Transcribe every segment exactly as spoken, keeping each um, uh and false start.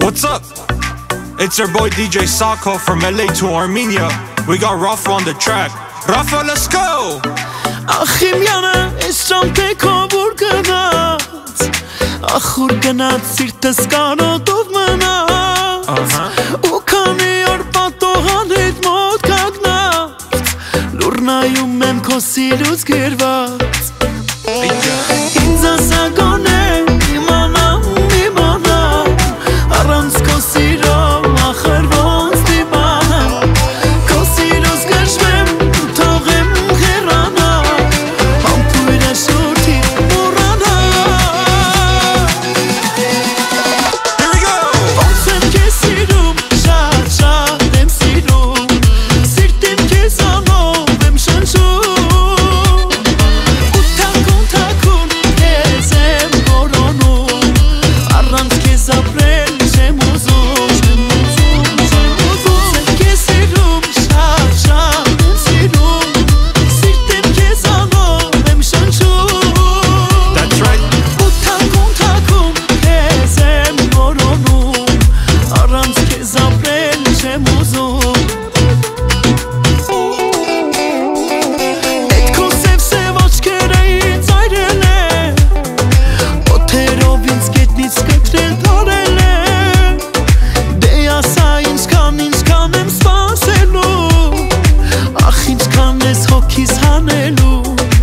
What's up? It's your boy D J Sako from L A to Armenia. We got Rafa on the track. Rafa, let's go! Ախիմ յանը ես ճամպե քավոր գնաց Ախուր գնաց սիրտս կանոտով մնաց Ու քանի օր պատողան հետ մոտ կագնաց Լուրնայում եմ քո սիրուց գրված Ինձ ասա գոնե իմանամ, իմանամ Առանց քո սիրով ախր ոնց դիմանամ Քո սիրուց գժվեմ ու թողեմ հեռանա Համբույրը շուրթի մոռանա Here we go! Ոնց եմ քեզ սիրում, շատ շատ եմ սիրում Սիրտիմ քեզանով եմ շնչում Ու թաքուն թաքուն քեզ եմ որոնում Առանց քեզ ապրել չեմ ուզում Ոնց եմ քեզ սիրում, շատ շատ եմ սիրում Սիրտիմ քեզանով եմ շնչում That's right. Ու թաքուն թաքուն քեզ եմ որոնում Առանց քեզ ապրել չեմ ուզում Այդ քո սև-սև աչքերը ինձ այրել են Օդերով ինձ գետնից կտրել թարել են Դե ասա ինչքան, ինչքան եմ սպասելու Ախ ինչքան ես հոգիս հանելու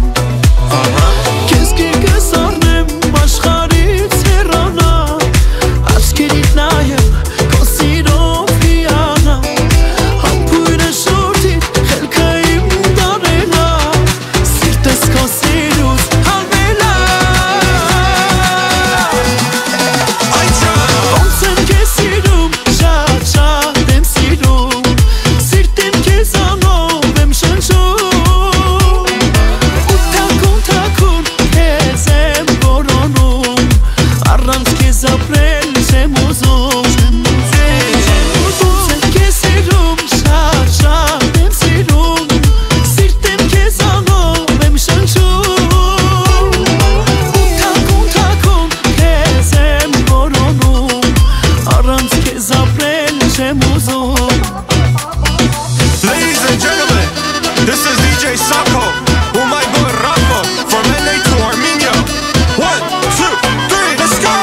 Քեզ գիրկս առնեմ աշխարհից հեռանա Աչքերիդ նայեմ քո սիրով հիանա Համբույրը շուրթիդ խելքը իմ դարելա Սիրտս քո սիրուց հանվելա Ոնց եմ քեզ սիրում, շատ շատ եմ սիրում Սիրտիմ քեզանով եմ շնչում Ու թաքուն թաքուն քեզ եմ որոնում Առանց քեզ ապրել չեմ ուզում Ոնց եմ քեզ սիրում, շատ շատ եմ սիրում Սիրտիմ քեզանով եմ շնչում Ու թաքուն թաքուն քեզ եմ որոնում Առանց քեզ ապրել չեմ ուզում Ladies and gentlemen, this is D J Sako with my boy Rafa from L A to Armenia. One, two, three, let's go!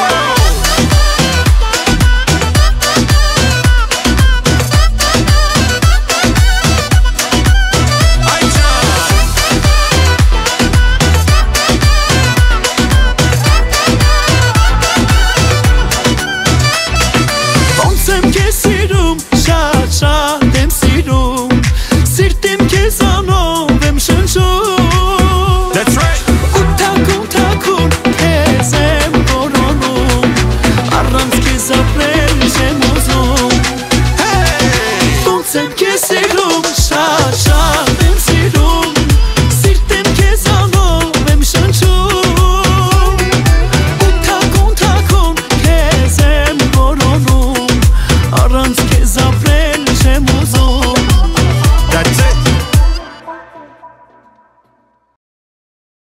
Ոնց եմ քեզ սիրում, շատ շատ եմ սիրում Սիրտիմ քեզանով եմ շնչում That's right. Ու թաքուն թաքուն քեզ եմ որոնում Առանց քեզ ապրել չեմ ուզում Ոնց եմ քեզ սիրում, շատ շատ